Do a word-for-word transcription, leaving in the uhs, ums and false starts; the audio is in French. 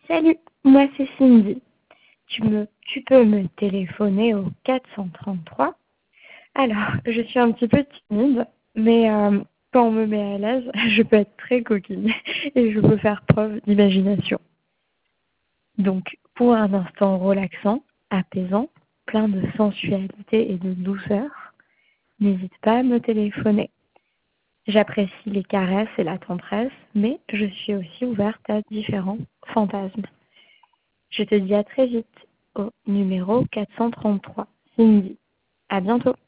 Salut, moi c'est Cindy. Tu me, tu peux me téléphoner au quatre cent trente-trois. Alors, je suis un petit peu timide, mais euh, quand on me met à l'aise, je peux être très coquine et je peux faire preuve d'imagination. Donc, pour un instant relaxant, apaisant, plein de sensualité et de douceur, n'hésite pas à me téléphoner. J'apprécie les caresses et la tendresse, mais je suis aussi ouverte à différents fantasmes. Je te dis à très vite au numéro quatre cent trente-trois. Cindy. À bientôt.